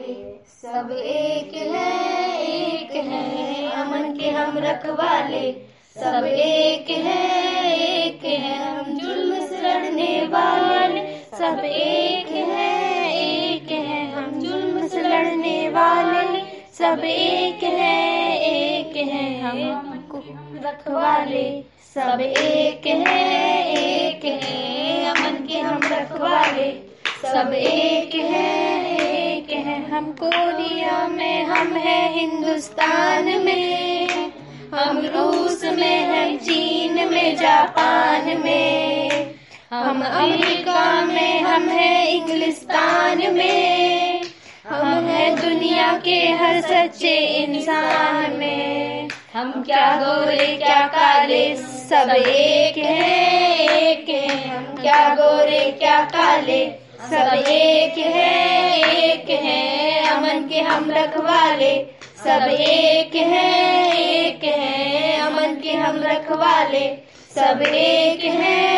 रखवाले, सब एक हैं अमन के हम रखवाले, सब एक हैं हम जुल्म से लड़ने वाले, सब एक हैं हम जुल्म से लड़ने वाले, सब एक हैं हमको रखवाले, सब एक हैं अमन के हम रखवाले, सब एक हैं हम कोरिया में, हम हैं हिंदुस्तान में, हम रूस में हैं, चीन में, जापान में, हम अमेरिका में, हम हैं इंग्लिस्तान में, हम हैं दुनिया के हर सच्चे इंसान में, हम क्या गोरे क्या काले सब एक हैं हम क्या गोरे क्या काले सब एक हैं अमन के हम रखवाले, सब एक हैं अमन के हम रखवाले, सब एक हैं